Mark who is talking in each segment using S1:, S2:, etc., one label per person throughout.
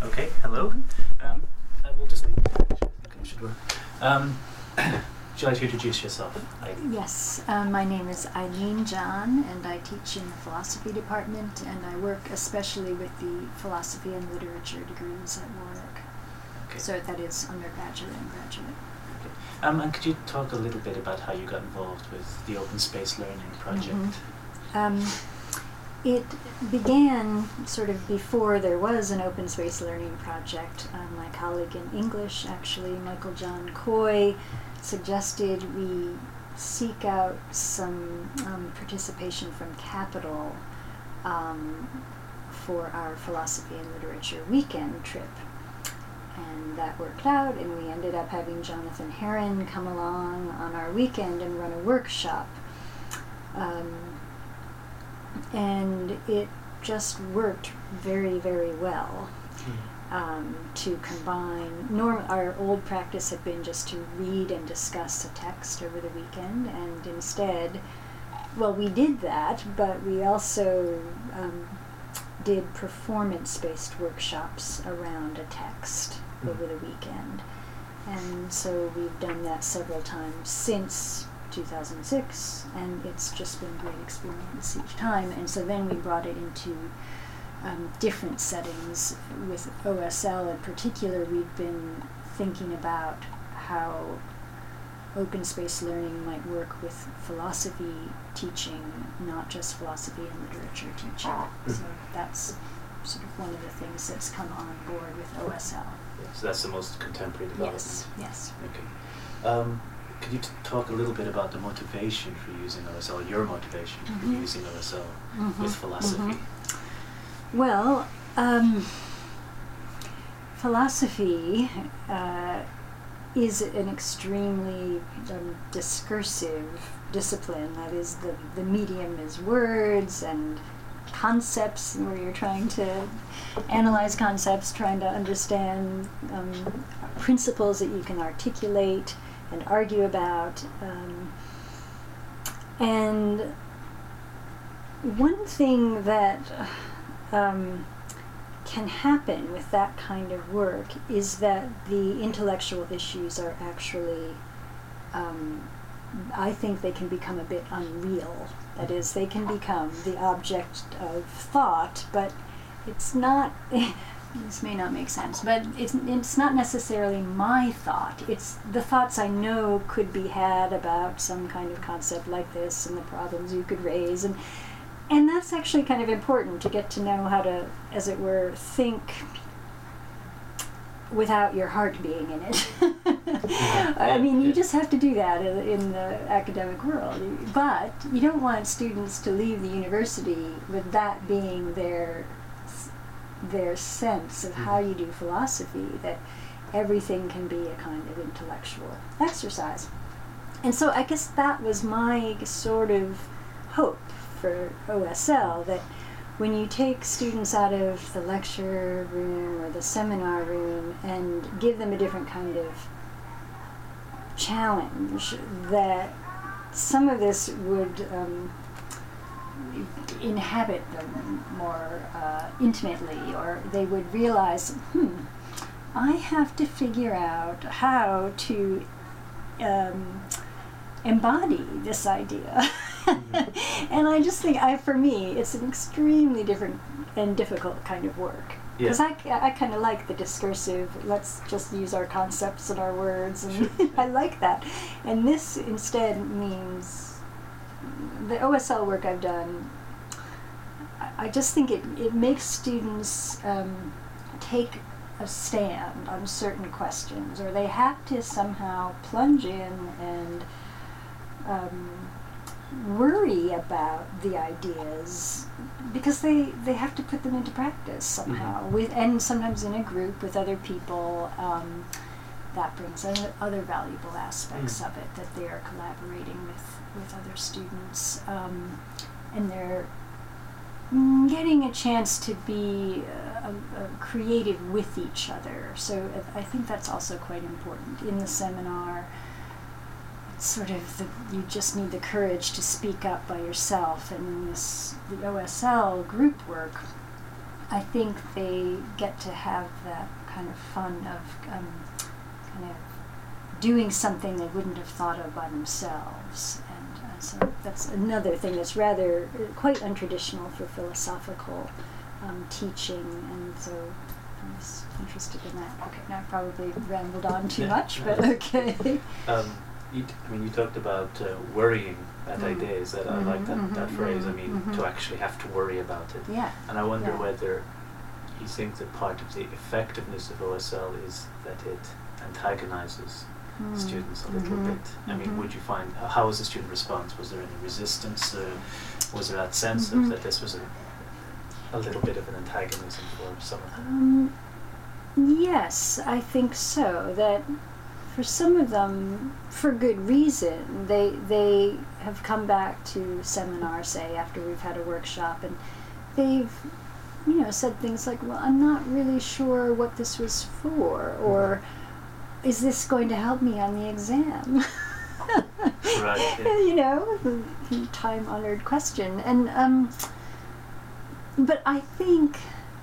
S1: Okay, hello. We'll just leave it there. I think it should work. Would you like to introduce yourself?
S2: Yes, my name is Eileen John, and I teach in the philosophy department, and I work especially with the philosophy and literature degrees at Warwick.
S1: Okay.
S2: So that is undergraduate and graduate.
S1: Okay. And could you talk a little bit about how you got involved with the Open Space Learning project?
S2: It began sort of before there was an Open Space Learning project. My colleague in English, actually, Michael John Coy, suggested we seek out some participation from Capital for our philosophy and literature weekend trip. And that worked out, and we ended up having Jonathan Heron come along on our weekend and run a workshop. And it just worked very, very well to combine. Our old practice had been just to read and discuss a text over the weekend, and instead, well, we did that, but we also did performance-based workshops around a text over the weekend. And so we've done that several times since 2006, and it's just been a great experience each time. And so then we brought it into different settings. With OSL in particular, we've been thinking about how open space learning might work with philosophy teaching, not just philosophy and literature teaching. So that's sort of one of the things that's come on board with OSL.
S1: Yeah, so that's the most contemporary development.
S2: Yes.
S1: Okay. Could you talk a little bit about the motivation for using OSL, your motivation for using OSL with philosophy?
S2: Well, philosophy is an extremely discursive discipline. That is, the medium is words and concepts, where you're trying to analyze concepts, trying to understand principles that you can articulate and argue about. And one thing that can happen with that kind of work is that the intellectual issues are actually, I think they can become a bit unreal. That is, they can become the object of thought, but it's not, this may not make sense, but it's not necessarily my thought. It's the thoughts I know could be had about some kind of concept like this and the problems you could raise. And that's actually kind of important, to get to know how to, as it were, think without your heart being in it. I mean, you just have to do that in the academic world. But you don't want students to leave the university with that being their sense of how you do philosophy, that everything can be a kind of intellectual exercise. And so I guess that was my sort of hope for OSL, that when you take students out of the lecture room or the seminar room and give them a different kind of challenge, that some of this would inhabit them more intimately, or they would realize, I have to figure out how to embody this idea. And I just think, for me, it's an extremely different and difficult kind of work. Because I kind of like the discursive, let's just use our concepts and our words, and I like that. And this instead means, the OSL work I've done, I just think it makes students take a stand on certain questions, or they have to somehow plunge in and worry about the ideas, because they have to put them into practice somehow, and sometimes in a group with other people. That brings other valuable aspects of it, that they are collaborating with other students, and they're getting a chance to be creative with each other. So I think that's also quite important. In the seminar, sort of you just need the courage to speak up by yourself, and in the OSL group work, I think they get to have that kind of fun of kind of doing something they wouldn't have thought of by themselves. And so that's another thing that's rather quite untraditional for philosophical teaching. And so I was interested in that. Okay, now I probably rambled on too much, but okay.
S1: You talked about worrying at ideas. That I like that phrase. I mean, to actually have to worry about it.
S2: Yeah.
S1: And I wonder whether you think that part of the effectiveness of OSL is that it antagonizes students a little bit. I mean, would you find, how was the student response? Was there any resistance? Was there that sense of that this was a little bit of an antagonism for some of them?
S2: Yes, I think so. That for some of them, for good reason, they have come back to seminars, say, after we've had a workshop, and they've said things like, well, I'm not really sure what this was for, or is this going to help me on the exam?
S1: Right. Yeah.
S2: The time-honored question. And but I think,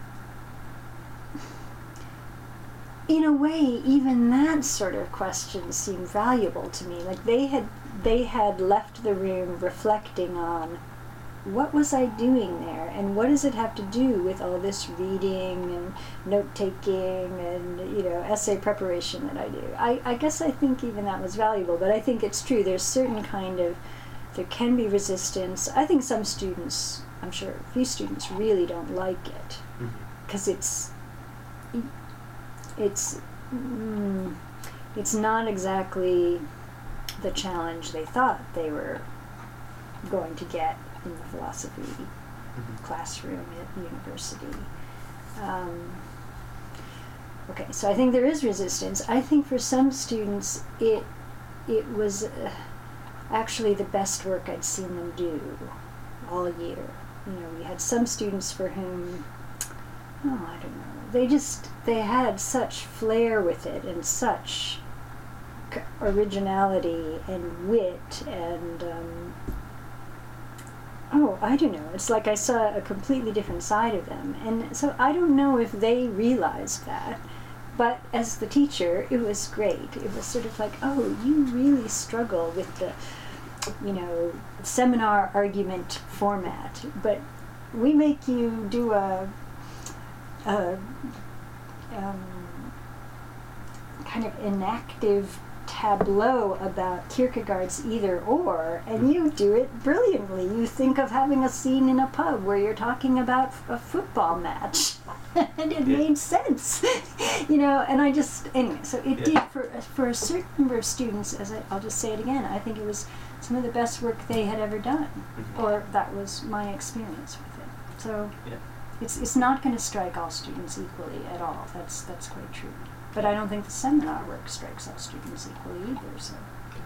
S2: in a way, even that sort of question seemed valuable to me. Like they had left the room reflecting on, what was I doing there, and what does it have to do with all this reading and note-taking and essay preparation that I do? I guess I think even that was valuable, but I think it's true. There's certain there can be resistance. I think some students, I'm sure a few students, really don't like it because it's not exactly the challenge they thought they were going to get in the philosophy classroom at university. Okay, so I think there is resistance. I think for some students it was actually the best work I'd seen them do all year. We had some students for whom, I don't know, they had such flair with it and such originality and wit and I don't know. It's like I saw a completely different side of them. And so I don't know if they realized that. But as the teacher, it was great. It was sort of like, oh, you really struggle with the, seminar argument format. But we make you do a kind of inactive tableau about Kierkegaard's either or, and you do it brilliantly. You think of having a scene in a pub where you're talking about a football match, and it made sense, and I just, anyway, so it did for a certain number of students, I'll just say it again, I think it was some of the best work they had ever done, or that was my experience with it. So it's not going to strike all students equally at all. That's quite true. But I don't think the seminar work strikes all students equally either. So.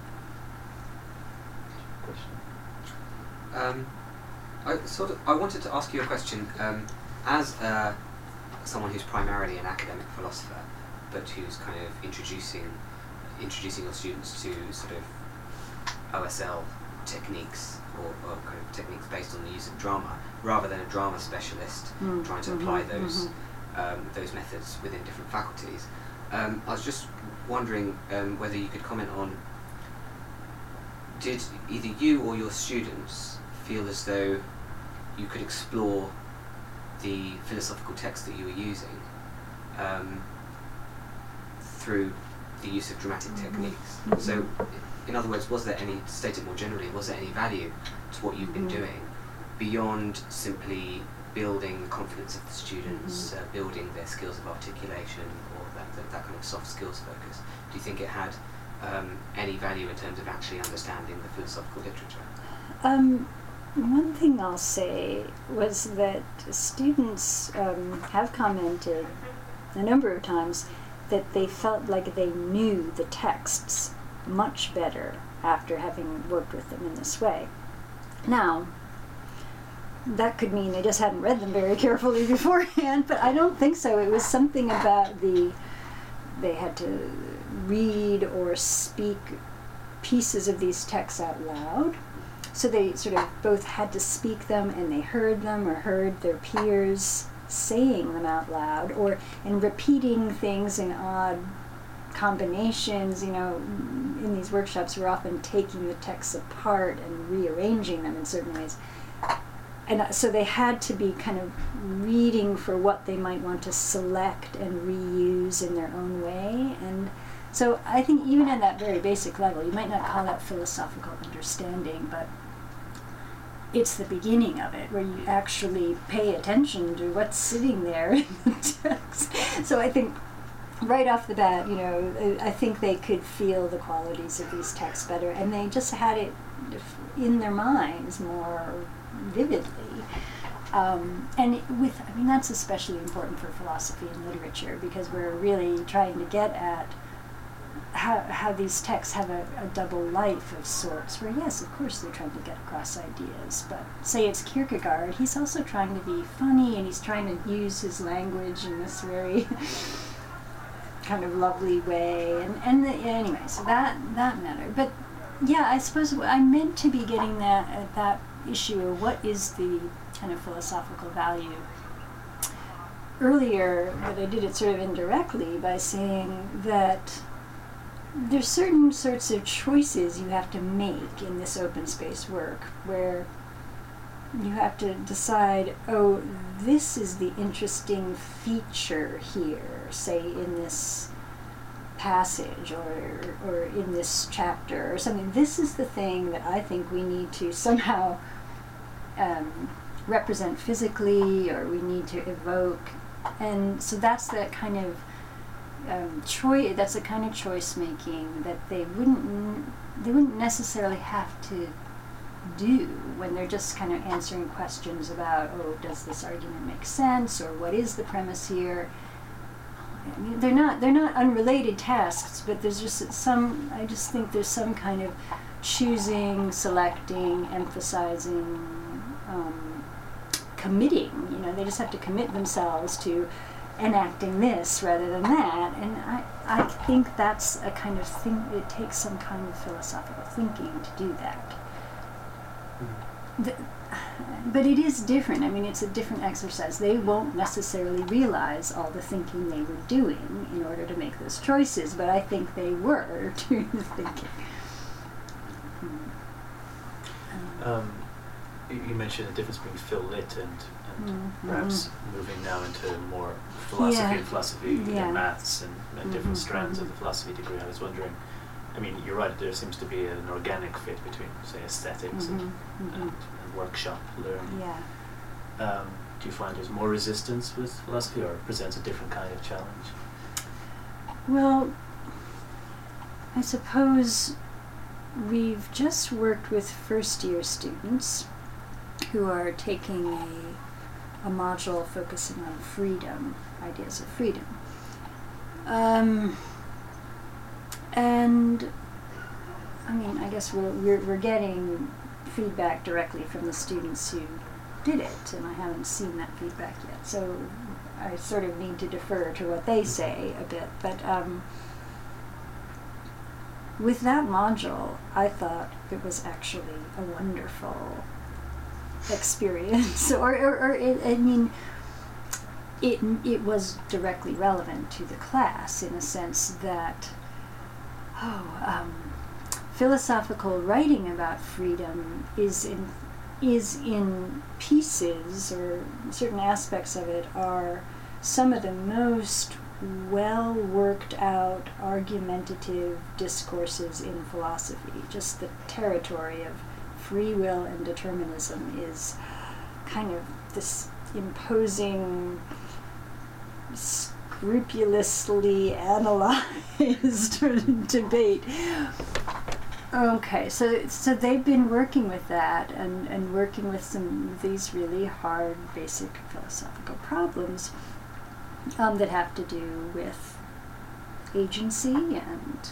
S3: I wanted to ask you a question. As someone who's primarily an academic philosopher, but who's kind of introducing your students to sort of OSL techniques or kind of techniques based on the use of drama, rather than a drama specialist trying to apply those methods within different faculties. I was just wondering whether you could comment on, did either you or your students feel as though you could explore the philosophical text that you were using through the use of dramatic techniques? So, in other words, was there any, stated more generally, was there any value to what you've been doing beyond simply building the confidence of the students, building their skills of articulation, or that kind of soft skills focus? Do you think it had any value in terms of actually understanding the philosophical literature?
S2: One thing I'll say was that students have commented a number of times that they felt like they knew the texts much better after having worked with them in this way. Now, that could mean they just hadn't read them very carefully beforehand, but I don't think so. It was something about they had to read or speak pieces of these texts out loud. So they sort of both had to speak them, and they heard them or heard their peers saying them out loud, and repeating things in odd combinations. In these workshops, we're often taking the texts apart and rearranging them in certain ways. And so they had to be kind of reading for what they might want to select and reuse in their own way. And so I think even at that very basic level, you might not call that philosophical understanding, but it's the beginning of it, where you actually pay attention to what's sitting there in the text. So I think right off the bat, I think they could feel the qualities of these texts better, and they just had it in their minds more vividly. That's especially important for philosophy and literature, because we're really trying to get at how these texts have a double life of sorts, where yes, of course they're trying to get across ideas, but say it's Kierkegaard, he's also trying to be funny, and he's trying to use his language in this very kind of lovely way, anyway, so that mattered. But yeah, I suppose I meant to be getting at that issue of what is the kind of philosophical value earlier, but I did it sort of indirectly by saying that there's certain sorts of choices you have to make in this open space work, where you have to decide, oh, this is the interesting feature here, say in this passage or in this chapter or something. This is the thing that I think we need to somehow represent physically, or we need to evoke. And so that's that kind of choice. That's the kind of choice making that they wouldn't necessarily have to do when they're just kind of answering questions about, oh, does this argument make sense, or what is the premise here? I mean, they're not unrelated tasks, but there's just I just think there's some kind of choosing, selecting, emphasizing, committing. They just have to commit themselves to enacting this rather than that, and I think that's a kind of thing. It takes some kind of philosophical thinking to do that. But it is different. I mean, it's a different exercise. They won't necessarily realize all the thinking they were doing in order to make those choices, but I think they were doing the thinking.
S1: You mentioned the difference between Phil Lit and perhaps moving now into more philosophy and maths and different strands of the philosophy degree. I was wondering, I mean, you're right, there seems to be an organic fit between, say, aesthetics and workshop learning.
S2: Yeah.
S1: Do you find there's more resistance with philosophy, or it presents a different kind of challenge?
S2: Well, I suppose we've just worked with first-year students who are taking a module focusing on freedom, ideas of freedom. And I mean, I guess we're getting feedback directly from the students who did it, and I haven't seen that feedback yet, so I sort of need to defer to what they say a bit. But with that module, I thought it was actually a wonderful experience, it was directly relevant to the class in a sense that philosophical writing about freedom is in pieces, or certain aspects of it are some of the most well worked out argumentative discourses in philosophy. Just the territory of free will and determinism is kind of this imposing, scrupulously analyzed debate. Okay, so they've been working with that and working with some of these really hard basic philosophical problems that have to do with agency and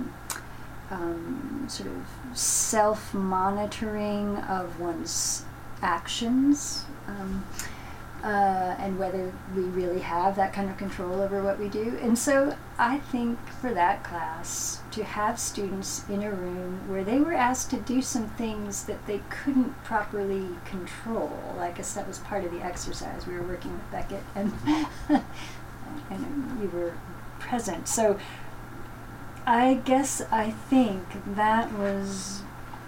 S2: sort of self-monitoring of one's actions. and whether we really have that kind of control over what we do. And so I think for that class, to have students in a room where they were asked to do some things that they couldn't properly control, I guess that was part of the exercise. We were working with Beckett, and and you were present. So I think that was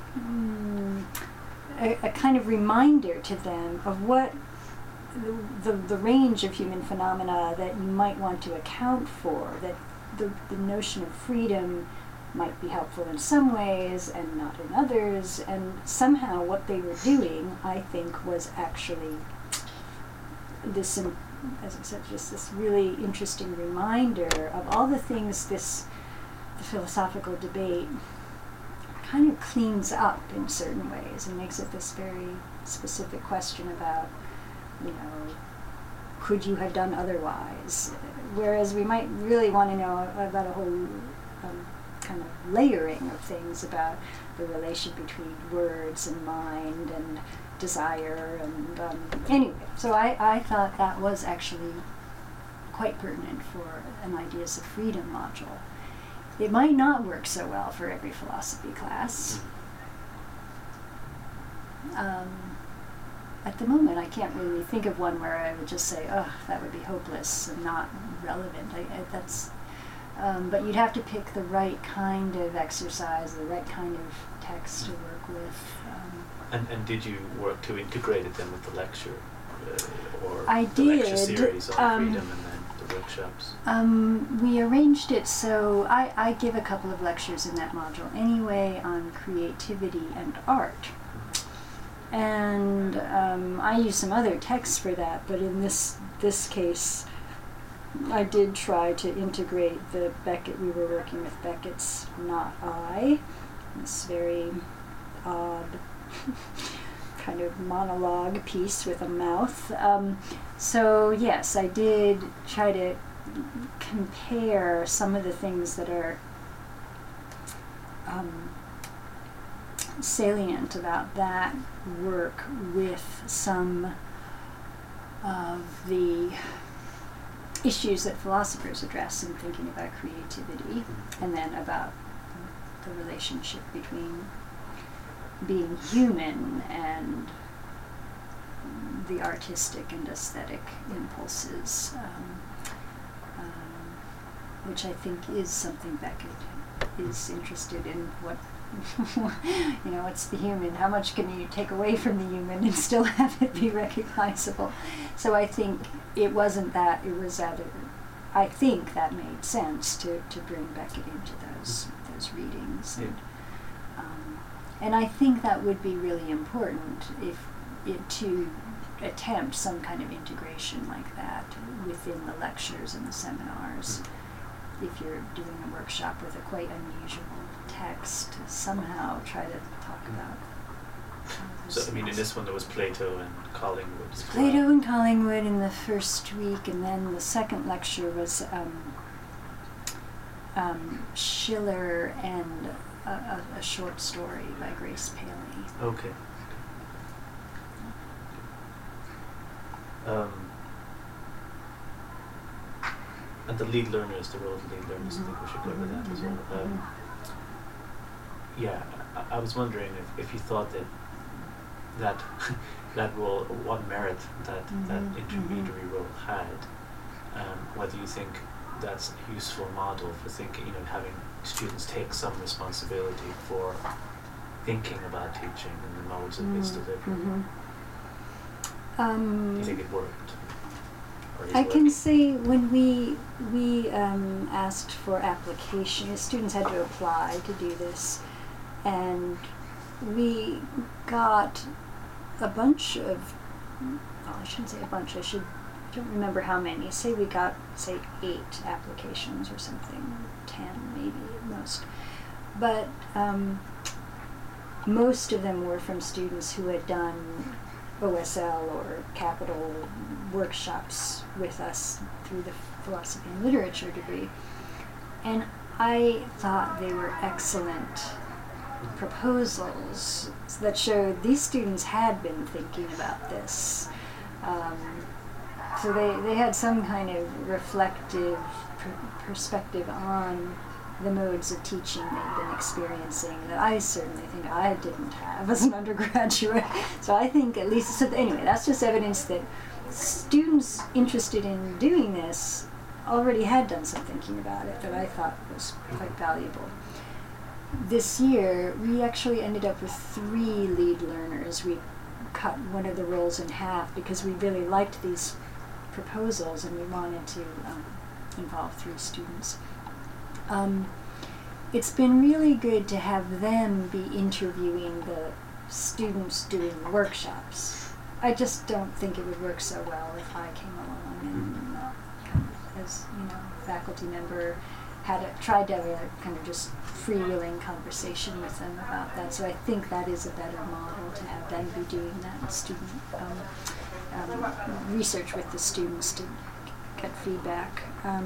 S2: a kind of reminder to them of what the range of human phenomena that you might want to account for, that the notion of freedom might be helpful in some ways and not in others, and somehow what they were doing, I think, was actually this, as I said, just this really interesting reminder of all the things the philosophical debate kind of cleans up in certain ways and makes it this very specific question about, could you have done otherwise? Whereas we might really want to know about a whole kind of layering of things about the relation between words and mind and desire. And anyway, so I thought that was actually quite pertinent for an Ideas of Freedom module. It might not work so well for every philosophy class. At the moment, I can't really think of one where I would just say, "Oh, that would be hopeless and not relevant." But you'd have to pick the right kind of exercise, the right kind of text to work with.
S1: And did you work to integrate it then with the lecture, or
S2: I
S1: the
S2: did.
S1: lecture series on freedom and then the workshops?
S2: We arranged it so I give a couple of lectures in that module anyway on creativity and art. And I use some other texts for that, but in this case, I did try to integrate the Beckett. We were working with Beckett's Not I, this very odd kind of monologue piece with a mouth. So yes, I did try to compare some of the things that are salient about that work with some of the issues that philosophers address in thinking about creativity, and then about the relationship between being human and the artistic and aesthetic impulses, which I think is something Beckett is interested in. What's the human? How much can you take away from the human and still have it be recognizable? So I think it wasn't that, it was that I think that made sense to bring Beckett into those readings. And I think that would be really important to attempt some kind of integration like that within the lectures and the seminars. If you're doing a workshop with a quite unusual text, somehow try to talk about.
S1: So in this one there was Plato and Collingwood.
S2: Plato and Collingwood in the first week, and then the second lecture was Schiller and a short story by Grace Paley.
S1: Okay. And the lead learners, the role of the lead learners, I think we should cover that as well. I was wondering if you thought that that role, what merit that intermediary role had, whether you think that's a useful model for thinking, having students take some responsibility for thinking about teaching and the modes of its delivery. Do you think it worked?
S2: I can say when we asked for application, students had to apply to do this, and we got a bunch of, I shouldn't say a bunch, I don't remember how many. Say we got, 8 applications or something, 10 maybe at most. But most of them were from students who had done OSL or Capital workshops with us through the philosophy and literature degree. And I thought they were excellent proposals that showed these students had been thinking about this. So they had some kind of reflective perspective on the modes of teaching they've been experiencing that I certainly think I didn't have as an undergraduate. So I think at least, so anyway, that's just evidence that students interested in doing this already had done some thinking about it that I thought was quite valuable. This year, we actually ended up with 3 lead learners. We cut one of the roles in half because we really liked these proposals and we wanted to involve 3 students. It's been really good to have them be interviewing the students doing the workshops. I just don't think it would work so well if I came along and kind of, as faculty member, tried to have a kind of just freewheeling conversation with them about that. So I think that is a better model to have them be doing that student research with the students to get feedback.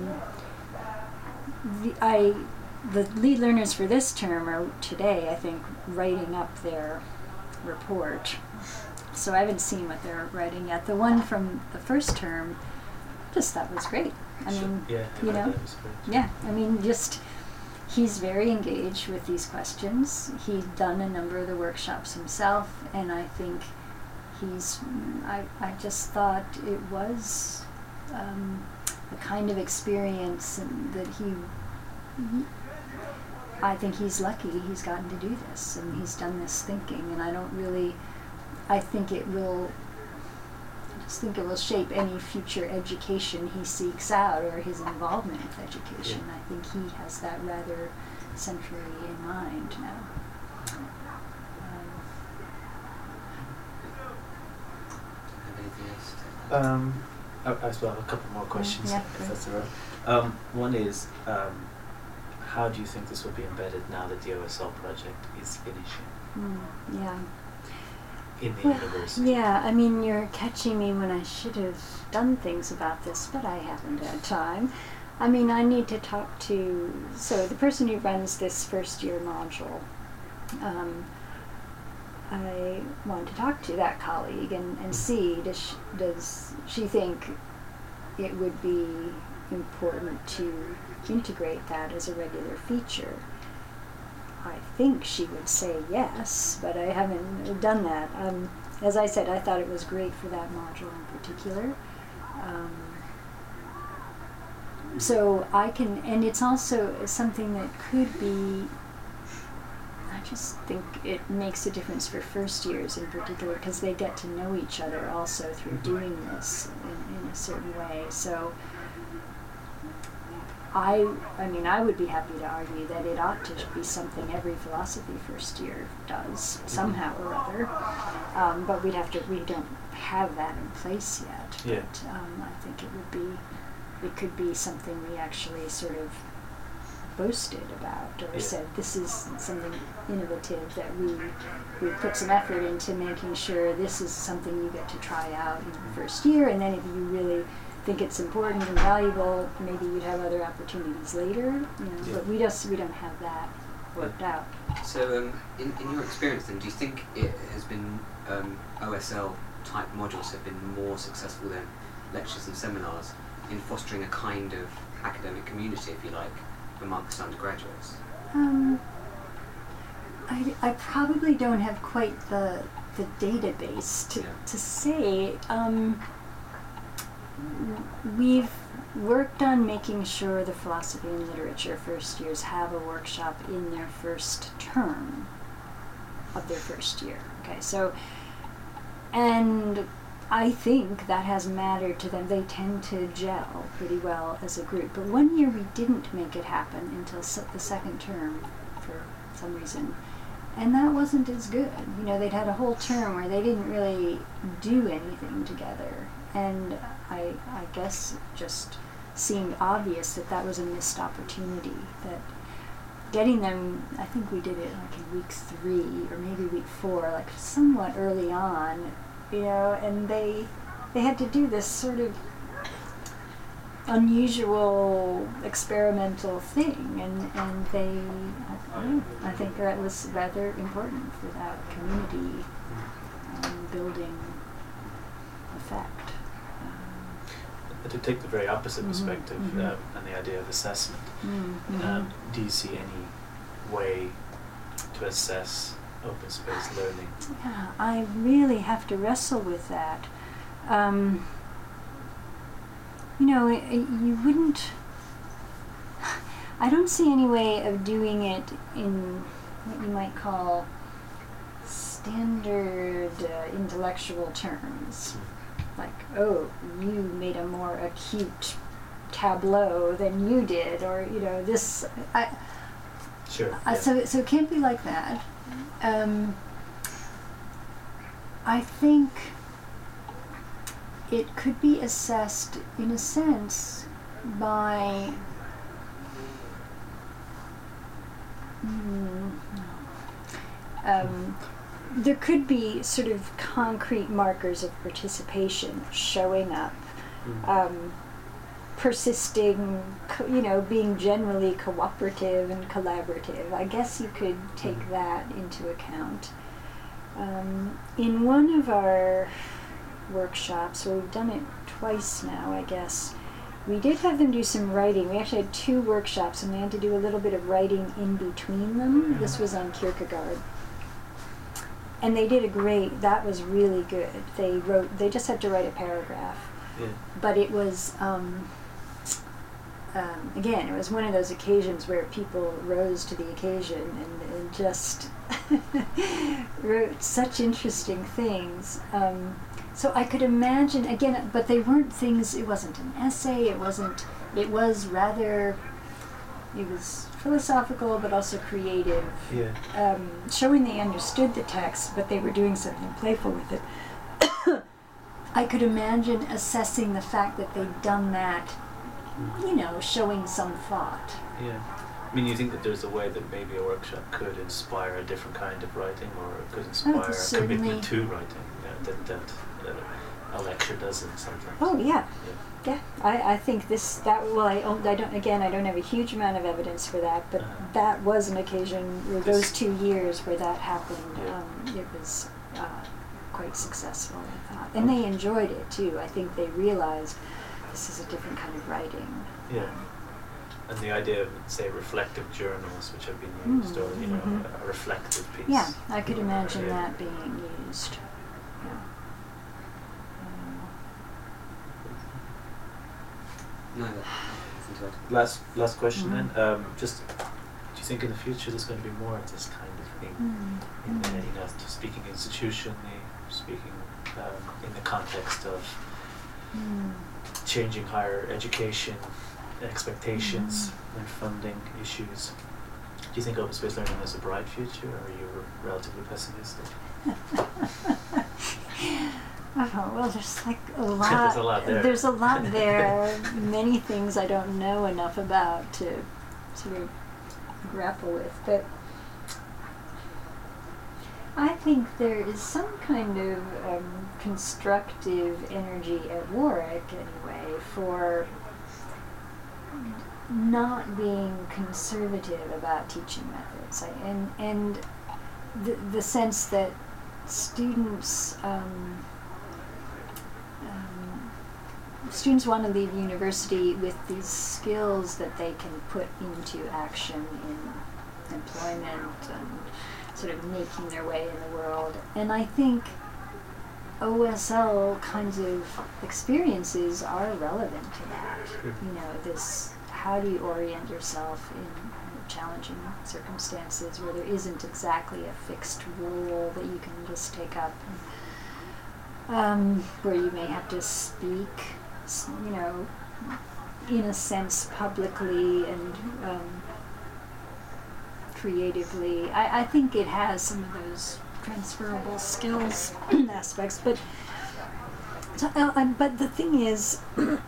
S2: The lead learners for this term are today, I think, writing up their report. So I haven't seen what they're writing yet. The one from the first term, just thought was great. I mean, just he's very engaged with these questions. He's done a number of the workshops himself, and I think I just thought it was a kind of experience that I think he's lucky he's gotten to do this, and he's done this thinking, and I think it will shape any future education he seeks out or his involvement with education. Yeah. I think he has that rather centrally in mind now.
S1: I still have a couple more questions, if that's all right. One is, how do you think this will be embedded now that the OSL project is finishing? In the university?
S2: Yeah, I mean, you're catching me when I should have done things about this, but I haven't had time. I mean, I need to talk to, so the person who runs this first year module, I want to talk to that colleague and see, does she think it would be important to integrate that as a regular feature? I think she would say yes, but I haven't done that. As I said, I thought it was great for that module in particular. So I can, and it's also something that could be, I just think it makes a difference for first years in particular because they get to know each other also through doing this in a certain way. So I mean, I would be happy to argue that it ought to be something every philosophy first year does somehow or other, but we don't have that in place yet.
S1: Yeah.
S2: But I think it could be something we actually sort of boasted about or said this is something innovative that we put some effort into making sure this is something you get to try out in the first year, and then if you really think it's important and valuable, maybe you'd have other opportunities later, but we don't have that worked out.
S3: So in your experience then, do you think it has been OSL type modules have been more successful than lectures and seminars in fostering a kind of academic community, if you like, amongst undergraduates?
S2: I probably don't have quite the database to say. We've worked on making sure the philosophy and literature first years have a workshop in their first term of their first year. Okay, so, and I think that has mattered to them. They tend to gel pretty well as a group. But one year we didn't make it happen until the second term for some reason. And that wasn't as good. They'd had a whole term where they didn't really do anything together. And I guess it just seemed obvious that was a missed opportunity. That getting them, I think we did it like in week 3 or maybe week 4, like somewhat early on, and they had to do this sort of unusual experimental thing, and I think that was rather important for that community building effect.
S1: to take the very opposite
S2: Mhm,
S1: perspective
S2: mhm.
S1: and the idea of assessment,
S2: Mhm.
S1: do you see any way to assess open space learning?
S2: Yeah, I really have to wrestle with that. You wouldn't. I don't see any way of doing it in what you might call standard intellectual terms. Like, oh, you made a more acute tableau than you did, or this.
S1: Sure. Yeah.
S2: So it can't be like that. I think it could be assessed, in a sense, by there could be sort of concrete markers of participation showing up, persisting, being generally cooperative and collaborative. I guess you could take that into account. In one of our workshops, well, we've done it twice now, I guess, we did have them do some writing. We actually had 2 workshops, and they had to do a little bit of writing in between them. This was on Kierkegaard. And they did that was really good. They just had to write a paragraph.
S1: Yeah.
S2: But it was, again, it was one of those occasions where people rose to the occasion and just wrote such interesting things. So I could imagine, again, but they weren't things, it wasn't an essay, it was philosophical but also creative.
S1: Yeah.
S2: Showing they understood the text, but they were doing something playful with it. I could imagine assessing the fact that they'd done that, showing some thought.
S1: Yeah. I mean, you think that there's a way that maybe a workshop could inspire a different kind of writing, or it could inspire a commitment to writing, that a lecture doesn't sometimes.
S2: Oh yeah. Yeah, I think I don't have a huge amount of evidence for that, but that was an occasion where those 2 years where that happened, it was quite successful, I thought. And they enjoyed it too. I think they realized this is a different kind of writing.
S1: Yeah. And the idea of, say, reflective journals, which have been used, or, a reflective piece.
S2: Yeah, I could imagine that being used. Yeah.
S3: No,
S1: Last question then. Just, do you think in the future there's going to be more of this kind of thing? Speaking institutionally, speaking in the context of changing higher education expectations and funding issues. Do you think open space learning has a bright future, or are you relatively pessimistic?
S2: Oh, well, there's like a lot.
S1: There's a lot there.
S2: There's a lot there. Many things I don't know enough about to sort of grapple with. But I think there is some kind of constructive energy at Warwick, anyway, for not being conservative about teaching methods. And the sense that students students want to leave university with these skills that they can put into action in employment and sort of making their way in the world. And I think OSL kinds of experiences are relevant to that. This, how do you orient yourself in challenging circumstances where there isn't exactly a fixed role that you can just take up, where you may have to speak, in a sense publicly and creatively. I think it has some of those transferable skills aspects, but the thing is,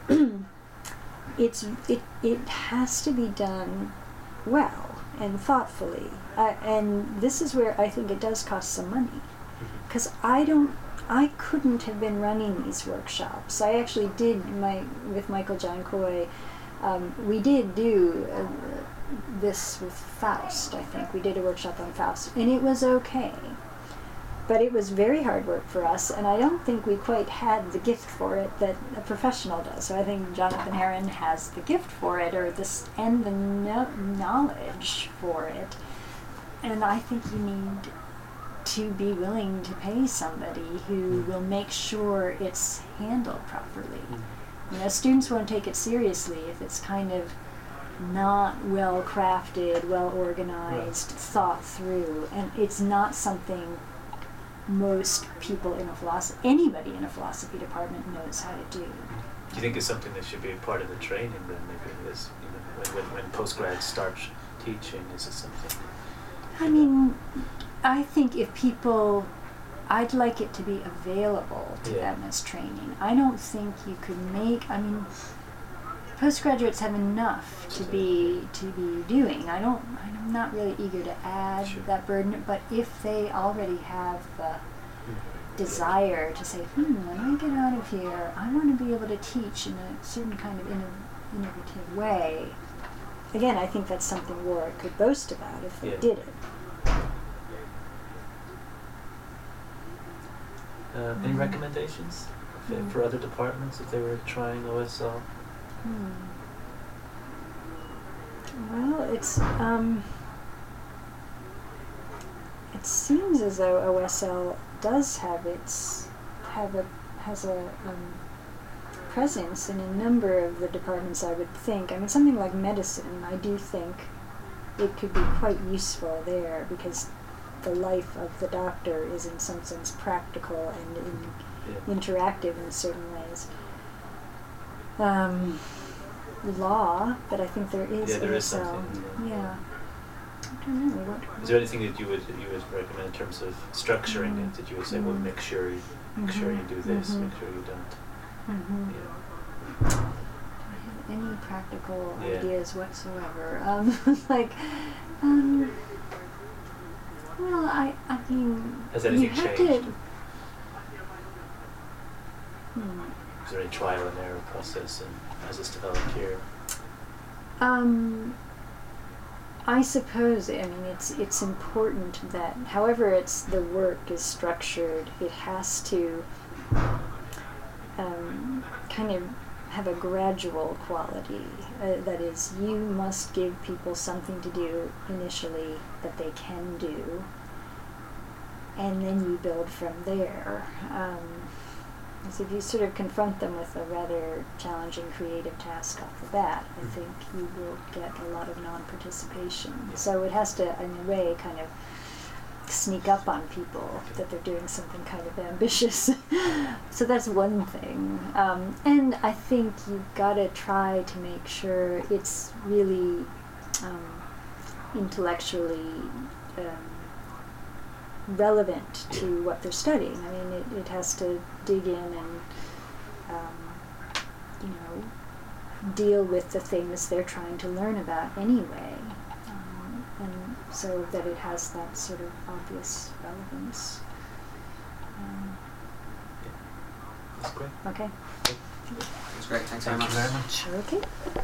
S2: it has to be done well and thoughtfully, and this is where I think it does cost some money, because I couldn't have been running these workshops. I actually did with Michael John Coy. We did do this with Faust. I think we did a workshop on Faust, and it was okay. but it was very hard work for us, and I don't think we quite had the gift for it that a professional does. So I think Jonathan Heron has the gift for it, or this, and the knowledge for it. And I think you need to be willing to pay somebody who will make sure it's handled properly. You know, students won't take it seriously if it's kind of not well crafted, well organized, thought through, and it's not something most people in a anybody in a philosophy department knows how to do.
S1: Do you think it's something that should be a part of the training then, maybe, is, you know, when postgrads start teaching, is it something?
S2: I mean, I think if people, I'd like it to be available to them as training. I don't think you could make, I mean, postgraduates have enough to be doing. I'm not really eager to add that burden, but if they already have the desire to say, when I get out of here, I want to be able to teach in a certain kind of innovative way. Again, I think that's something Warwick could boast about if they did it.
S1: Any recommendations for other departments if they were trying OSL?
S2: Well, it seems as though OSL does has a presence in a number of the departments, I would think. I mean, something like medicine, I do think it could be quite useful there, because the life of the doctor is in some sense practical and interactive in certain ways. Law, but I think there is.
S1: Yeah, there is something.
S2: Yeah. I don't know.
S1: Is there anything that you would recommend in terms of structuring it? That you would say, well, make sure you do this, make sure you don't.
S2: Do I have any practical ideas whatsoever? Well, I mean,
S1: has anything changed? Is there any trial and error process, and as it's developed here?
S2: I suppose, I mean, it's important that however the work is structured, it has to kind of have a gradual quality. That is, you must give people something to do initially that they can do, and then you build from there. So if you sort of confront them with a rather challenging creative task off the bat, I think you will get a lot of non-participation. So it has to, in a way, kind of sneak up on people that they're doing something kind of ambitious. So that's one thing. And I think you've got to try to make sure it's really intellectually relevant to what they're studying. I mean, it has to dig in and, deal with the things they're trying to learn about anyway. And so that it has that sort of obvious relevance.
S1: That's great.
S2: Okay.
S3: That's great. Thanks very much.
S1: Thank you very much.
S2: Okay.